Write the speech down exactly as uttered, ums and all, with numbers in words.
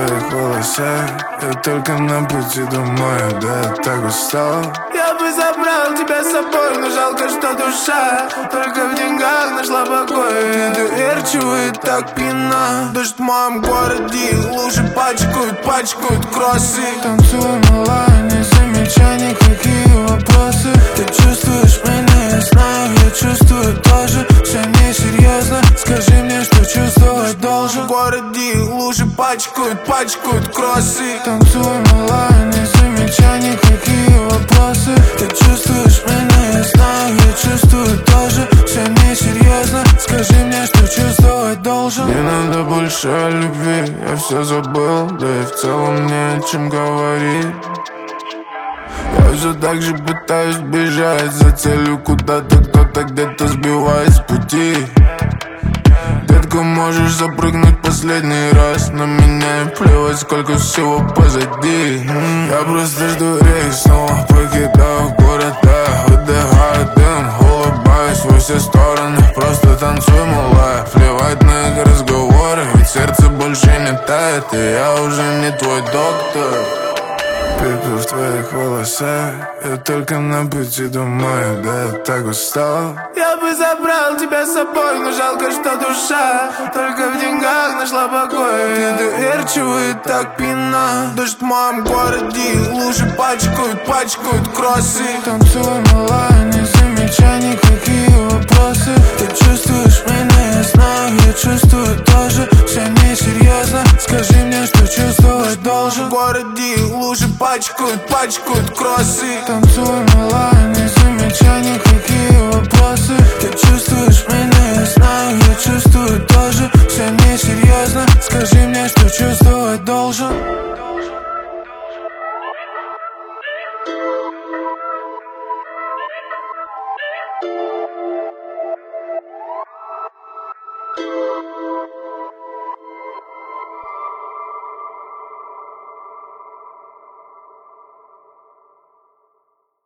твоих волосах. Я только на пути домой, да я так устал. Я бы забрал тебя с собой, но жалко, что душа только в деньгах нашла покой. Недоверчивая так пьяна. Дождь в моем городе, лужи пачкают, пачкают кроссы. Танцуй, малая, не замечай никакие вопросы. Ты чувствуешь меня, я знаю, я чувствую тоже. Все несерьезно, скажи мне, что чувствовать должен. В городе лужи пачкают, пачкают кроссы. Танцуй, малая, не замечай никакие вопросы. Ты чувствуешь меня, я знаю, я чувствую тоже. Все несерьезно, скажи мне, что чувствовать должен. Не надо больше о любви, я все забыл. Да и в целом не о чем говорить. Я все так же пытаюсь бежать за целью куда-то, кто-то где-то сбивает с пути. Детка, можешь запрыгнуть последний раз на меня и плевать, сколько всего позади. Я просто жду рейс, снова покидаю города. Выдыхаю дым, улыбаюсь во все стороны. Просто танцуй, малая, плевать на их разговоры. Ведь сердце больше не тает, и я уже не твой доктор. Пепел в твоих волосах. Я только на пути домой, да я так устал. Я бы забрал тебя с собой, но жалко, что душа только в деньгах нашла покой. Недоверчивая так пьяна. Дождь в моем городе, лужи пачкают, пачкают кроссы. Танцуй, малая, не замечай никакие вопросы. Ты чувствуешь меня, я знаю, я чувствую тоже. Все несерьезно, скажи мне, что чувствовать должен. В городе лужи пачкают, пачкают кроссы. Танцуй, малая, не замечай никакие вопросы. Ты чувствуешь меня, я знаю, я чувствую тоже. Все несерьезно, скажи мне, что чувствовать должен. Thank you.